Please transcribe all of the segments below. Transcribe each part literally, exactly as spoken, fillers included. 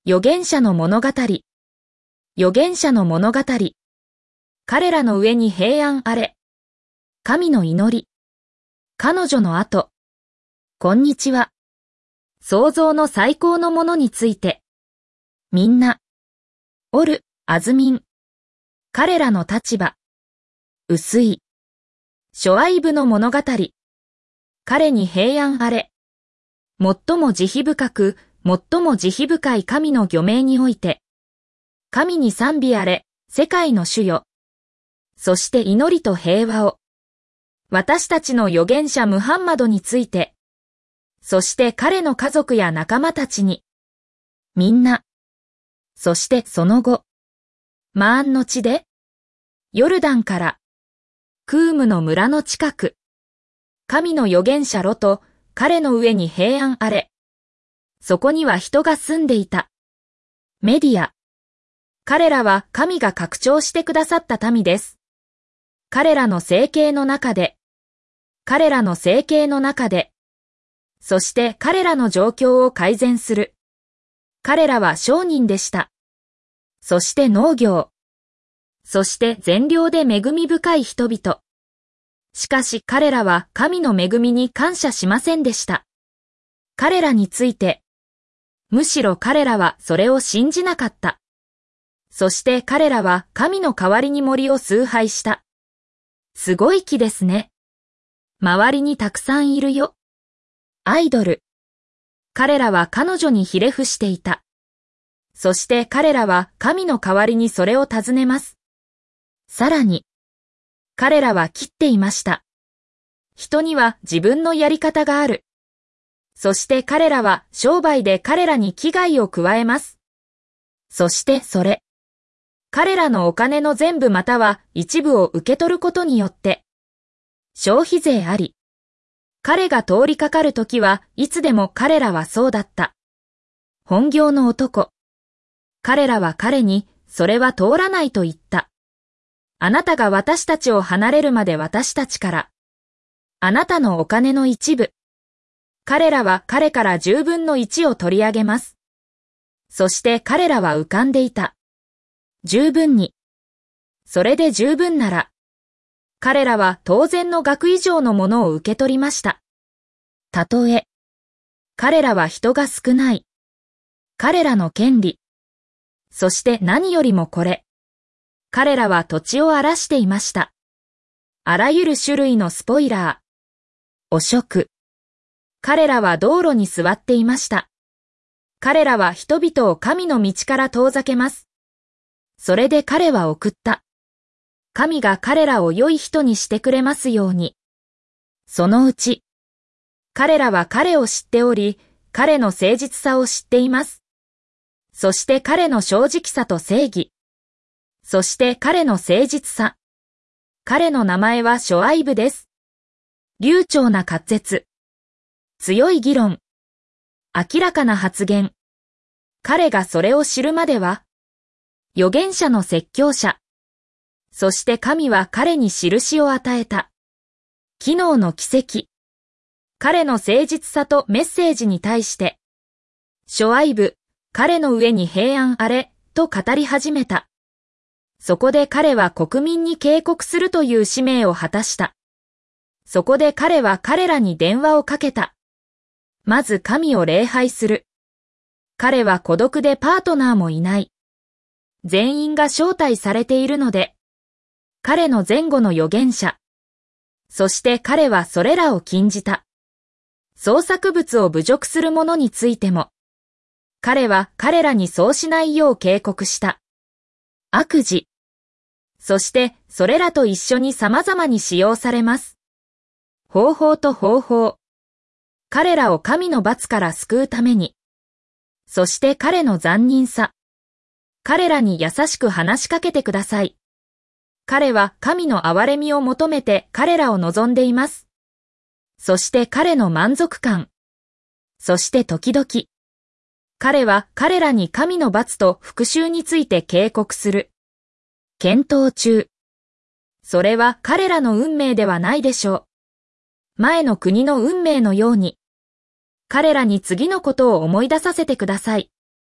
預言者の物語。預言者の物語。彼らの上に平安あれ。神の祈り。彼女の後。こんにちは。創造の最高のものについて。みんな。おる、あずみん。彼らの立場。薄い。ショアイブの物語。彼に平安あれ。最も慈悲深く、最も慈悲深い神の御名において。神に賛美あれ、世界の主よ。そして祈りと平和を。私たちの預言者ムハンマドについて。そして彼の家族や仲間たちに。みんな。そしてその後。マーンの地で。ヨルダンから。クームの村の近く。神の預言者ロと彼の上に平安あれ。そこには人が住んでいた。メディア。彼らは神が拡張してくださった民です。彼らの生計の中で。彼らの生計の中で。そして彼らの状況を改善する。彼らは商人でした。そして農業。そして善良で恵み深い人々。しかし彼らは神の恵みに感謝しませんでした。彼らについて。むしろ彼らはそれを信じなかった。そして彼らは神の代わりに森を崇拝した。すごい木ですね。周りにたくさんいるよ。アイドル。彼らは彼女にひれ伏していた。そして彼らは神の代わりにそれを尋ねます。さらに、彼らは切っていました。人には自分のやり方がある。そして彼らは商売で彼らに危害を加えます。そしてそれ。彼らのお金の全部または一部を受け取ることによって。消費税あり。彼が通りかかるときはいつでも彼らはそうだった。本業の男。彼らは彼にそれは通らないと言った。あなたが私たちを離れるまで私たちから。あなたのお金の一部。彼らは彼から十分の一を取り上げます。そして彼らは浮かんでいた。十分に。それで十分なら。彼らは当然の額以上のものを受け取りました。たとえ。彼らは人が少ない。彼らの権利。そして何よりもこれ。彼らは土地を荒らしていました。あらゆる種類のスポイラー。汚職。彼らは道路に座っていました。彼らは人々を神の道から遠ざけます。それで彼は送った。神が彼らを良い人にしてくれますように。そのうち、彼らは彼を知っており、彼の誠実さを知っています。そして彼の正直さと正義。そして彼の誠実さ。彼の名前はショアイブです。流暢な滑舌。強い議論。明らかな発言。彼がそれを知るまでは、預言者の説教者。そして神は彼に印を与えた。機能の奇跡。彼の誠実さとメッセージに対して、ショアイブ、彼の上に平安あれ、と語り始めた。そこで彼は国民に警告するという使命を果たした。そこで彼は彼らに電話をかけた。まず神を礼拝する。彼は孤独でパートナーもいない。全員が招待されているので、彼の前後の預言者。そして彼はそれらを禁じた。創作物を侮辱する者についても。彼は彼らにそうしないよう警告した。悪事。そしてそれらと一緒に様々に使用されます。方法と方法。彼らを神の罰から救うために。そして彼の残忍さ。彼らに優しく話しかけてください。彼は神の憐れみを求めて彼らを望んでいます。そして彼の満足感。そして時々。彼は彼らに神の罰と復讐について警告する。検討中。それは彼らの運命ではないでしょう。前の国の運命のように。彼らに次のことを思い出させてください。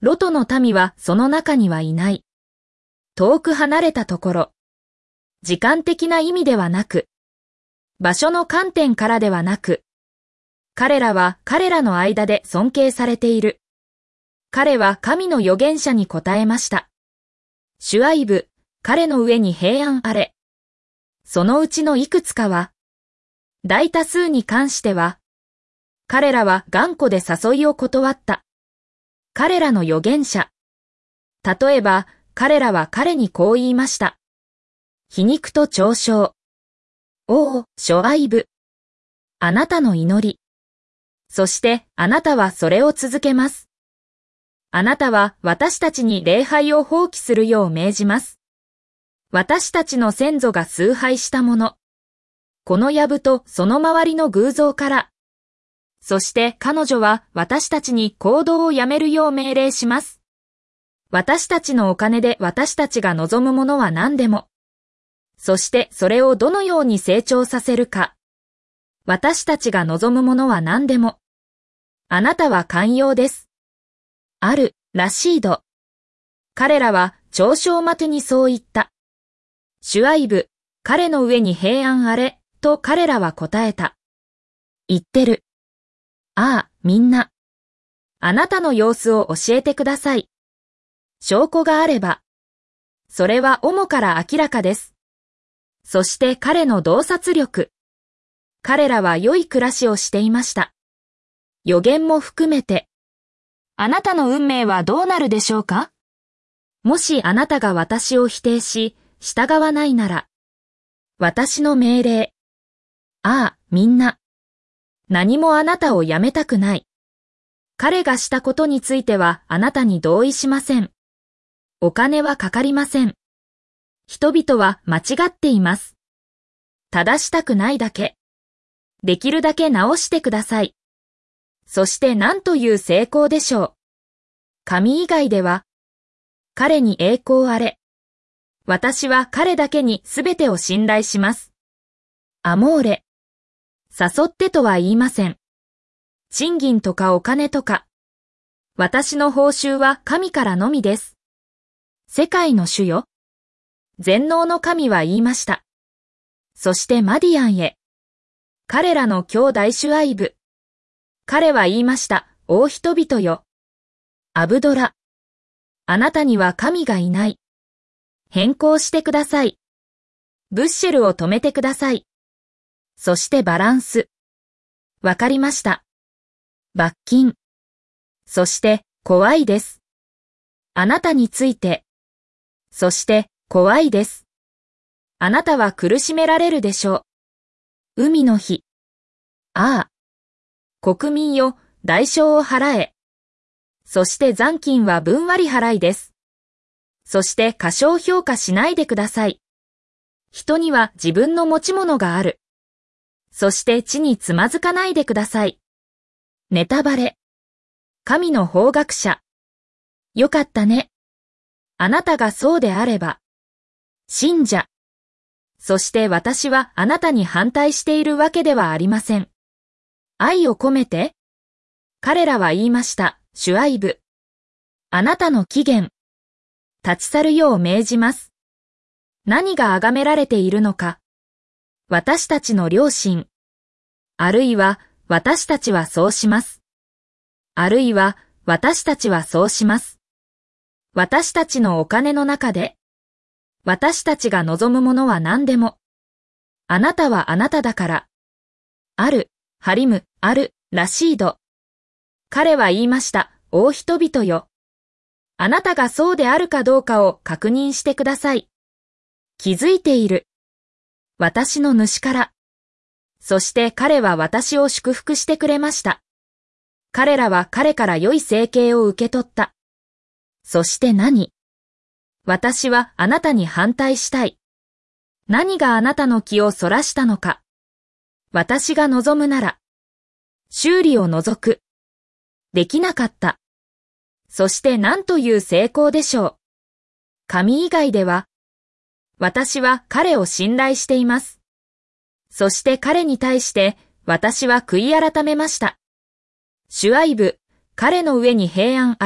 ロトの民はその中にはいない。遠く離れたところ。時間的な意味ではなく、場所の観点からではなく、彼らは彼らの間で尊敬されている。彼は神の預言者に答えました。シュアイブ、彼の上に平安あれ。そのうちのいくつかは、大多数に関しては、彼らは頑固で誘いを断った。彼らの預言者。例えば、彼らは彼にこう言いました。皮肉と嘲笑。おお、シュアイブ。あなたの祈り。そしてあなたはそれを続けます。あなたは私たちに礼拝を放棄するよう命じます。私たちの先祖が崇拝したもの。この藪とその周りの偶像から。そして彼女は私たちに行動をやめるよう命令します。私たちのお金で私たちが望むものは何でも。そしてそれをどのように成長させるか。私たちが望むものは何でも。あなたは寛容です。ある、ラシード。彼らは嘲笑まてにそう言った。シュアイブ、彼の上に平安あれ、と彼らは答えた。言ってる。ああ、みんな。あなたの様子を教えてください。証拠があれば。それは主から明らかです。そして彼の洞察力。彼らは良い暮らしをしていました。予言も含めて。あなたの運命はどうなるでしょうか？もしあなたが私を否定し、従わないなら。私の命令。ああ、みんな。何もあなたをやめたくない。彼がしたことについてはあなたに同意しません。お金はかかりません。人々は間違っています。正したくないだけ。できるだけ直してください。そして何という成功でしょう。神以外では、彼に栄光あれ。私は彼だけにすべてを信頼します。アモーレ。誘ってとは言いません。賃金とかお金とか。私の報酬は神からのみです。世界の主よ。全能の神は言いました。そしてマディアンへ。彼らの兄弟シュアイブ。彼は言いました、お人々よ。アブドラ。あなたには神がいない。変更してください。ブッシェルを止めてください。そしてバランス。わかりました。罰金。そして、怖いです。あなたについて。そして、怖いです。あなたは苦しめられるでしょう。海の日。ああ。国民よ、代償を払え。そして残金は分割払いです。そして過小評価しないでください。人には自分の持ち物がある。そして地につまずかないでください。ネタバレ。神の法学者。よかったね。あなたがそうであれば。信者。そして私はあなたに反対しているわけではありません。愛を込めて。彼らは言いました、シュアイブ。あなたの起源。立ち去るよう命じます。何が崇められているのか。私たちの良心。あるいは私たちはそうします。あるいは私たちはそうします。私たちのお金の中で。私たちが望むものは何でも。あなたはあなただから。ある、ハリム、ある、ラシード。彼は言いました、お人々よ。あなたがそうであるかどうかを確認してください。気づいている。私の主から。そして彼は私を祝福してくれました。彼らは彼から良い生計を受け取った。そして何？私はあなたに反対したい。何があなたの気をそらしたのか。私が望むなら。修理を除く。できなかった。そして何という成功でしょう。神以外では。私は彼を信頼しています。そして彼に対して私は悔い改めました。シュアイブ、彼の上に平安あれ、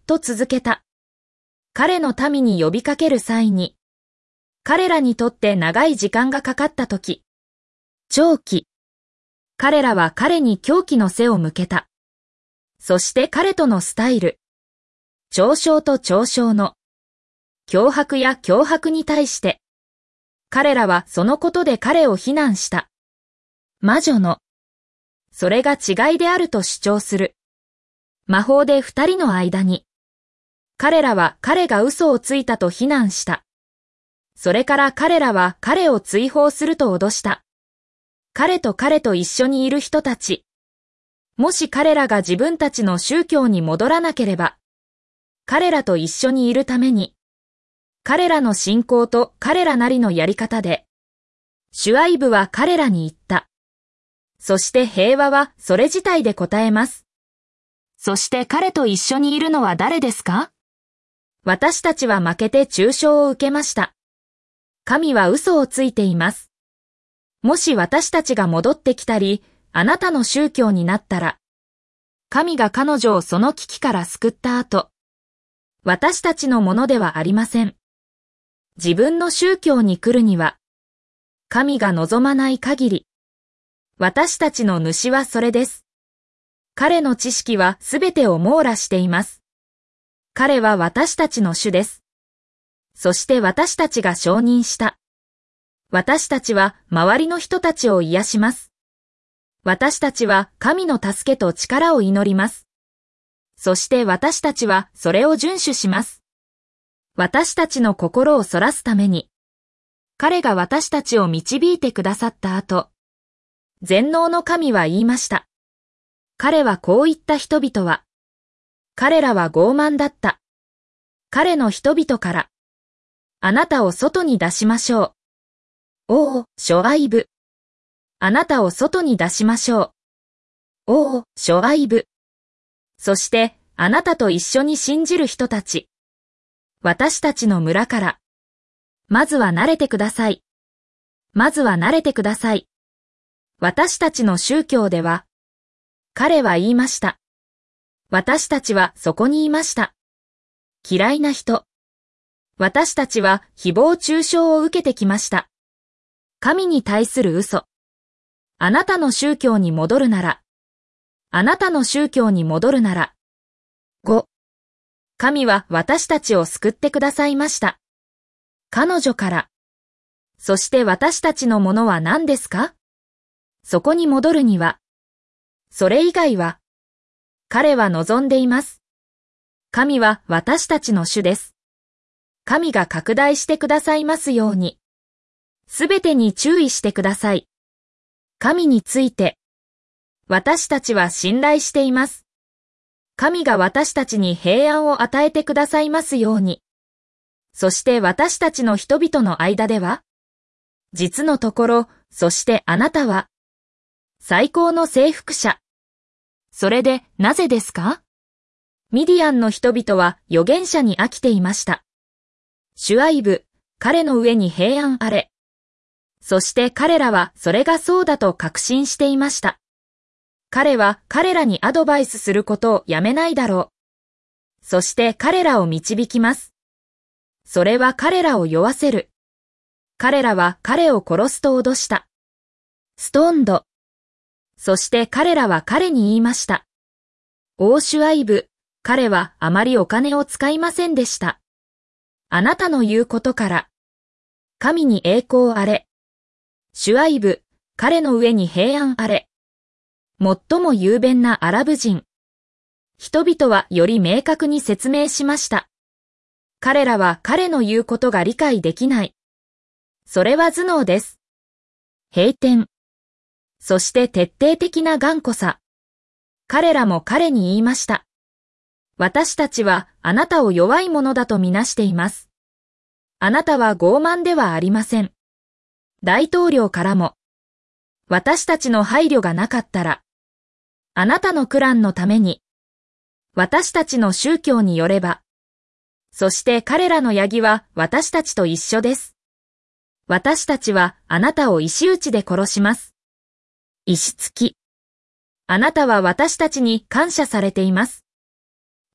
と続けた。彼の民に呼びかける際に、彼らにとって長い時間がかかったとき、長期。彼らは彼に狂気の背を向けた。そして彼とのスタイル、嘲笑と嘲笑の、脅迫や脅迫に対して、彼らはそのことで彼を非難した。魔女の、それが違いであると主張する。魔法で二人の間に、彼らは彼が嘘をついたと非難した。それから彼らは彼を追放すると脅した。彼と彼と一緒にいる人たち。もし彼らが自分たちの宗教に戻らなければ、彼らと一緒にいるために、彼らの信仰と彼らなりのやり方で、シュアイブは彼らに言った。そして平和はそれ自体で答えます。そして彼と一緒にいるのは誰ですか？私たちは負けて中傷を受けました。神は嘘をついています。もし私たちが戻ってきたり、あなたの宗教になったら、神が彼女をその危機から救った後、私たちのものではありません。自分の宗教に来るには、神が望まない限り、私たちの主はそれです。彼の知識はすべてを網羅しています。彼は私たちの主です。そして私たちが承認した。私たちは周りの人たちを癒します。私たちは神の助けと力を祈ります。そして私たちはそれを遵守します。私たちの心をそらすために、彼が私たちを導いてくださった後、全能の神は言いました。彼はこう言った人々は、彼らは傲慢だった。彼の人々から、あなたを外に出しましょう。おお、ショアイブ。あなたを外に出しましょう。おお、ショアイブ。そして、あなたと一緒に信じる人たち。私たちの村から。まずは慣れてください。まずは慣れてください。私たちの宗教では、彼は言いました。私たちはそこにいました。嫌いな人。私たちは誹謗中傷を受けてきました。神に対する嘘。あなたの宗教に戻るなら。あなたの宗教に戻るなら。ご. 神は私たちを救ってくださいました。彼女から。そして私たちのものは何ですか？そこに戻るには。それ以外は。彼は望んでいます。神は私たちの主です。神が拡大してくださいますように。すべてに注意してください。神について。私たちは信頼しています。神が私たちに平安を与えてくださいますように。そして私たちの人々の間では、実のところ、そしてあなたは、最高の征服者。それでなぜですか？ミディアンの人々は預言者に飽きていました。シュアイブ、彼の上に平安あれ。そして彼らはそれがそうだと確信していました。彼は彼らにアドバイスすることをやめないだろう。そして彼らを導きます。それは彼らを酔わせる。彼らは彼を殺すと脅した。ストーンド。そして彼らは彼に言いました。オーシュアイブ、彼はあまりお金を使いませんでした。あなたの言うことから。神に栄光あれ。シュアイブ、彼の上に平安あれ。最も雄弁なアラブ人。人々はより明確に説明しました。彼らは彼の言うことが理解できない。それは頭脳です。閉店。そして徹底的な頑固さ。彼らも彼に言いました。私たちはあなたを弱いものだとみなしています。あなたは傲慢ではありません。大統領からも。私たちの配慮がなかったら、あなたのクランのために、私たちの宗教によれば、そして彼らのヤギは私たちと一緒です。私たちはあなたを石打ちで殺します。石突き。あなたは私たちに感謝されています。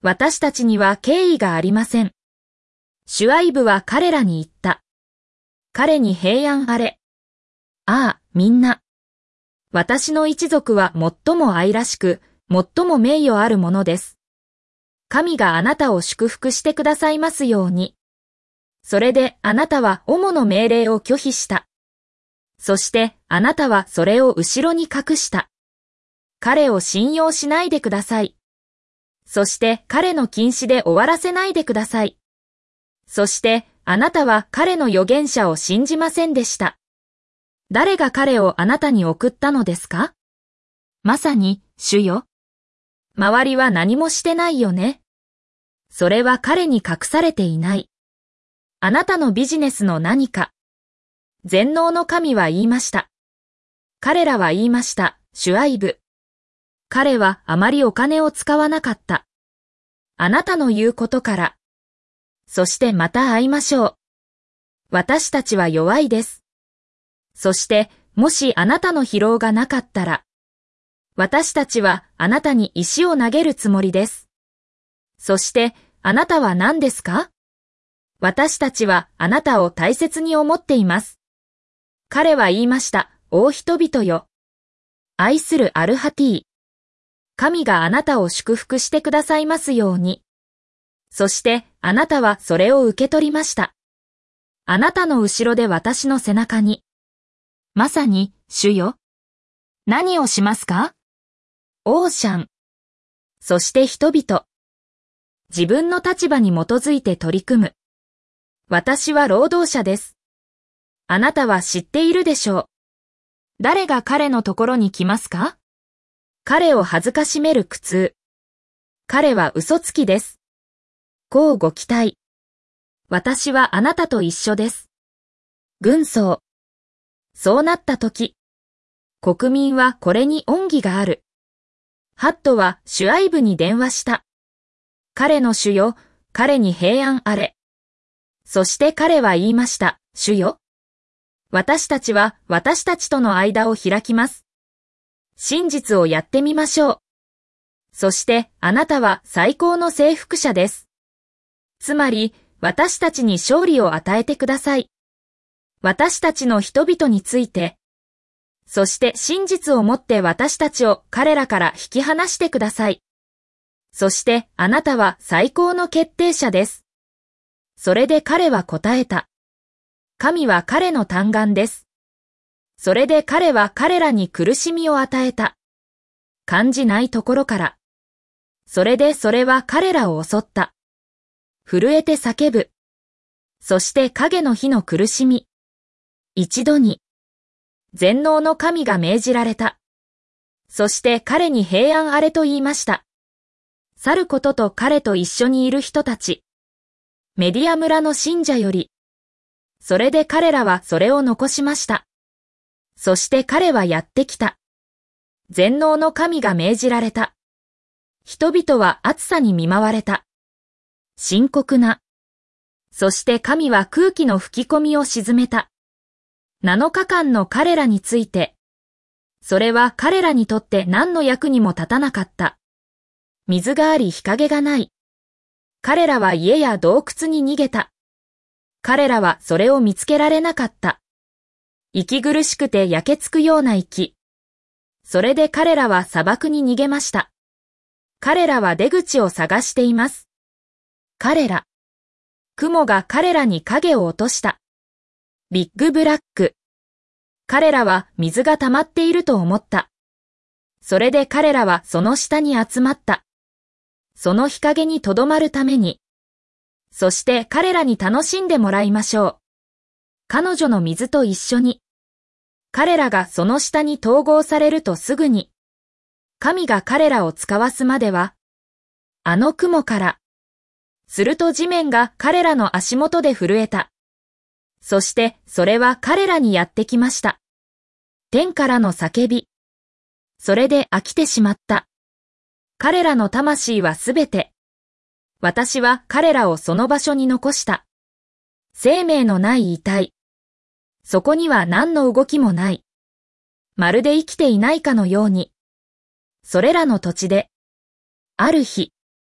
私たちには敬意がありません。シュアイブは彼らに言った。彼に平安あれ。ああ、みんな。私の一族は最も愛らしく、最も名誉あるものです。神があなたを祝福してくださいますように。それであなたは王の命令を拒否した。そしてあなたはそれを後ろに隠した。彼を信用しないでください。そして彼の禁止で終わらせないでください。そしてあなたは彼の預言者を信じませんでした。誰が彼をあなたに送ったのですか？まさに、主よ。周りは何もしてないよね。それは彼に隠されていない。あなたのビジネスの何か。全能の神は言いました。彼らは言いました、シュアイブ。彼はあまりお金を使わなかった。あなたの言うことから。そしてまた会いましょう。私たちは弱いです。そして、もしあなたの疲労がなかったら、私たちはあなたに石を投げるつもりです。そして、あなたは何ですか？私たちはあなたを大切に思っています。彼は言いました、お人々よ。愛するアルハティ。神があなたを祝福してくださいますように。そしてあなたはそれを受け取りました。あなたの後ろで私の背中に。まさに、主よ。何をしますか？オーシャン。そして人々。自分の立場に基づいて取り組む。私は労働者です。あなたは知っているでしょう。誰が彼のところに来ますか？彼を恥ずかしめる苦痛。彼は嘘つきです。こうご期待。私はあなたと一緒です。軍曹。そうなったとき。国民はこれに恩義がある。ハットはシュアイブに電話した。彼の主よ、彼に平安あれ。そして彼は言いました、主よ。私たちは私たちとの間を開きます。真実をやってみましょう。そしてあなたは最高の征服者です。つまり私たちに勝利を与えてください。私たちの人々について。そして真実をもって私たちを彼らから引き離してください。そしてあなたは最高の決定者です。それで彼は答えた。神は彼の嘆願です。それで彼は彼らに苦しみを与えた。感じないところから。それでそれは彼らを襲った。震えて叫ぶ。そして影の火の苦しみ。一度に。全能の神が命じられた。そして彼に平安あれと言いました。去ることと彼と一緒にいる人たち。メディア村の信者より。それで彼らはそれを残しました。そして彼はやってきた。全能の神が命じられた。人々は暑さに見舞われた。深刻な。そして神は空気の吹き込みを鎮めた。なのかかんの彼らについて。それは彼らにとって何の役にも立たなかった。水があり日陰がない。彼らは家や洞窟に逃げた。彼らはそれを見つけられなかった。息苦しくて焼けつくような息。それで彼らは砂漠に逃げました。彼らは出口を探しています。彼ら。雲が彼らに影を落とした。ビッグブラック。彼らは水が溜まっていると思った。それで彼らはその下に集まった。その日陰に留まるために。そして彼らに楽しんでもらいましょう。彼女の水と一緒に。彼らがその下に統合されるとすぐに。神が彼らを使わすまでは。あの雲から。すると地面が彼らの足元で震えた。そしてそれは彼らにやってきました。天からの叫び。それで飽きてしまった。彼らの魂はすべて。私は彼らをその場所に残した。生命のない遺体。そこには何の動きもない。まるで生きていないかのように。それらの土地で。ある日。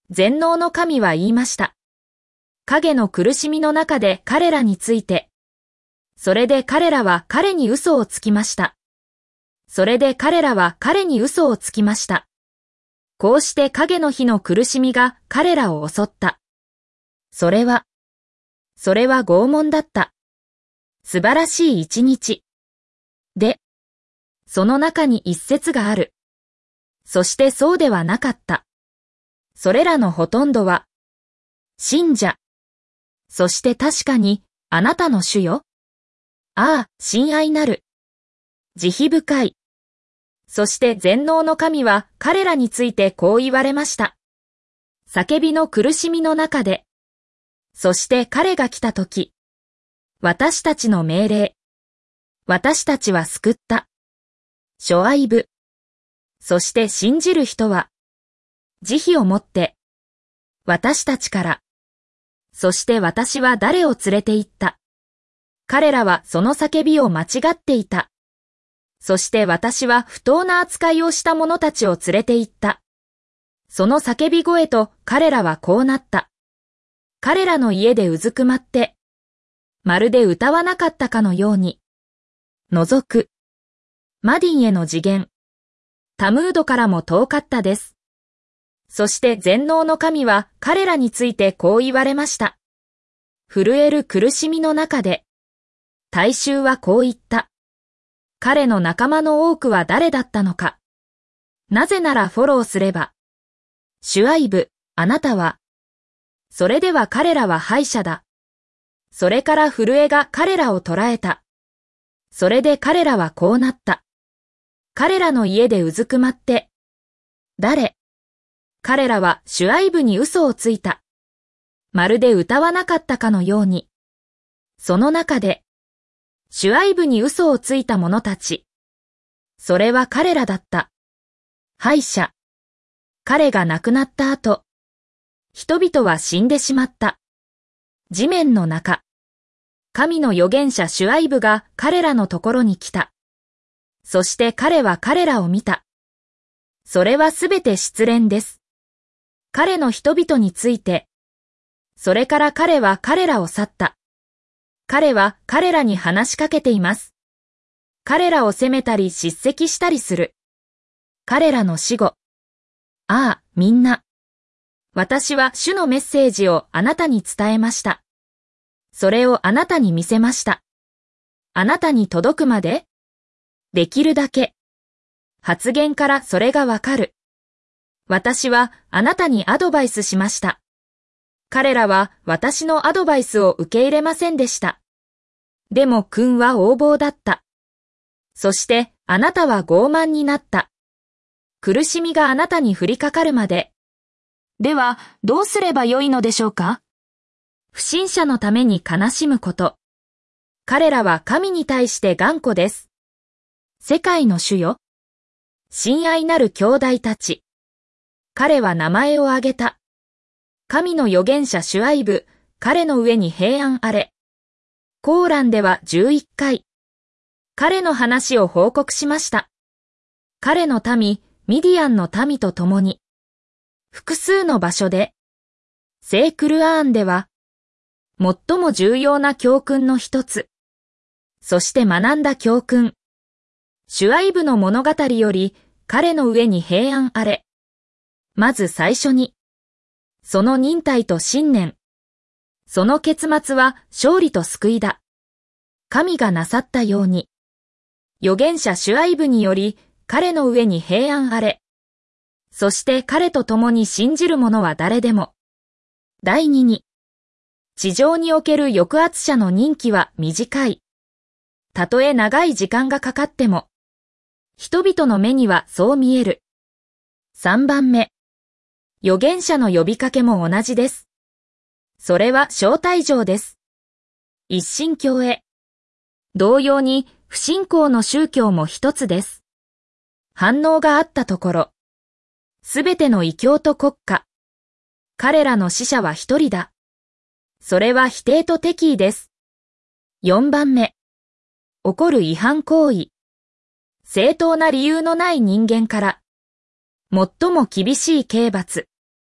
全能の神は言いました。影の苦しみの中で彼らについて。それで彼らは彼に嘘をつきました。それで彼らは彼に嘘をつきました。こうして影の日の苦しみが彼らを襲った。それは、それは拷問だった。素晴らしい一日。で、その中に一節がある。そしてそうではなかった。それらのほとんどは、信者。そして確かに、あなたの主よ。ああ、親愛なる。慈悲深い。そして全能の神は彼らについてこう言われました。叫びの苦しみの中で。そして彼が来たとき。私たちの命令。私たちは救った。ショアイブ。そして信じる人は。慈悲をもって。私たちから。そして私は誰を連れて行った。彼らはその叫びを間違っていた。そして私は不当な扱いをした者たちを連れて行った。その叫び声と彼らはこうなった。彼らの家でうずくまって、まるで歌わなかったかのように。覗く。マディンへの次元。タムードからも遠かったです。そして全能の神は彼らについてこう言われました。震える苦しみの中で。大衆はこう言った。彼の仲間の多くは誰だったのか。なぜならフォローすれば。シュアイブ、あなたは。それでは彼らは敗者だ。それから震えが彼らを捕らえた。それで彼らはこうなった。彼らの家でうずくまって。誰？彼らはシュアイブに嘘をついた。まるで歌わなかったかのように。その中で、シュアイブに嘘をついた者たち。それは彼らだった。敗者。彼が亡くなった後、人々は死んでしまった。地面の中。神の預言者シュアイブが彼らのところに来た。そして彼は彼らを見た。それはすべて失恋です。彼の人々について。それから彼は彼らを去った。彼は彼らに話しかけています。彼らを責めたり叱責したりする。彼らの死後。ああ、みんな。私は主のメッセージをあなたに伝えました。それをあなたに見せました。あなたに届くまで？できるだけ。発言からそれがわかる。私はあなたにアドバイスしました。彼らは私のアドバイスを受け入れませんでした。でも君は横暴だった。そしてあなたは傲慢になった。苦しみがあなたに降りかかるまで。ではどうすればよいのでしょうか？不信者のために悲しむこと。彼らは神に対して頑固です。世界の主よ。親愛なる兄弟たち。彼は名前を挙げた。神の預言者シュアイブ、彼の上に平安あれ。コーランではじゅういっかい。彼の話を報告しました。彼の民、ミディアンの民と共に。複数の場所で。聖クルアーンでは、最も重要な教訓の一つ。そして学んだ教訓。シュアイブの物語より、彼の上に平安あれ。まず最初に。その忍耐と信念。その結末は勝利と救いだ。神がなさったように。預言者シュアイブにより、彼の上に平安あれ。そして彼と共に信じる者は誰でも。第二に。地上における抑圧者の任期は短い。たとえ長い時間がかかっても。人々の目にはそう見える。三番目。預言者の呼びかけも同じです。それは招待状です。一神教へ。同様に不信仰の宗教も一つです。反応があったところ。すべての異教と国家。彼らの死者は一人だ。それは否定と敵意です。四番目。起こる違反行為。正当な理由のない人間から。最も厳しい刑罰。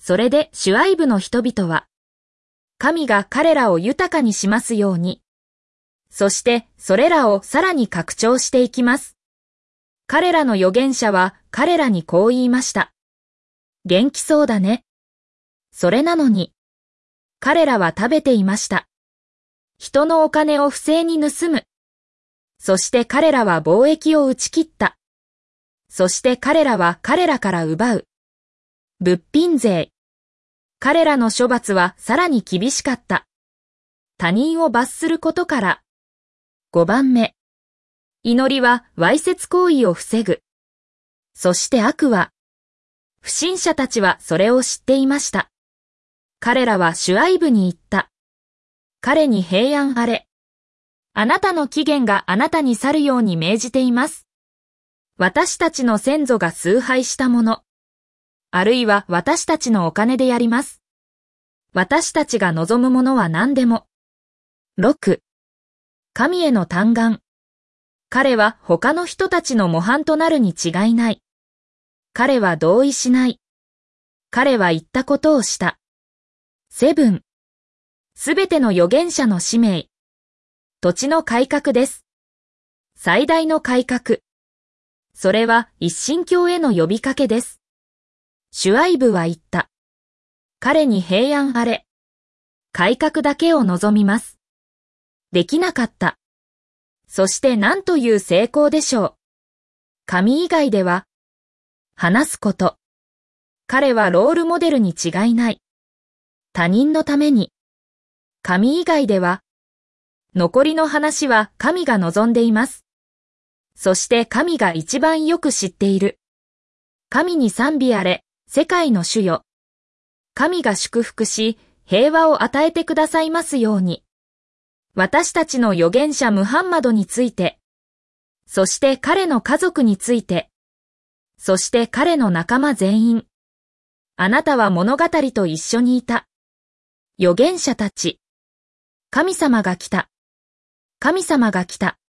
それでシュアイブの人々は、神が彼らを豊かにしますように、そしてそれらをさらに拡張していきます。彼らの預言者は彼らにこう言いました。元気そうだね。それなのに、彼らは食べていました。人のお金を不正に盗む。そして彼らは貿易を打ち切った。そして彼らは彼らから奪う。物品税。彼らの処罰はさらに厳しかった。他人を罰することから。ごばんめ。祈りはわいせつ行為を防ぐ。そして悪は、不審者たちはそれを知っていました。彼らはシュアイブに言った。彼に平安あれ。あなたの起源があなたに去るように命じています。私たちの先祖が崇拝したもの。あるいは私たちのお金でやります。私たちが望むものは何でも。ろく. 神への嘆願。彼は他の人たちの模範となるに違いない。彼は同意しない。彼は言ったことをした。セブン. すべての預言者の使命。土地の改革です。最大の改革。それは一神教への呼びかけです。シュアイブは言った。彼に平安あれ。改革だけを望みます。できなかった。そして何という成功でしょう。神以外では、話すこと。彼はロールモデルに違いない。他人のために。神以外では、残りの話は神が望んでいます。そして神が一番よく知っている。神に賛美あれ、世界の主よ。神が祝福し、平和を与えてくださいますように。私たちの預言者ムハンマドについて、そして彼の家族について、そして彼の仲間全員。あなたは物語と一緒にいた。預言者たち。神様が来た。神様が来た。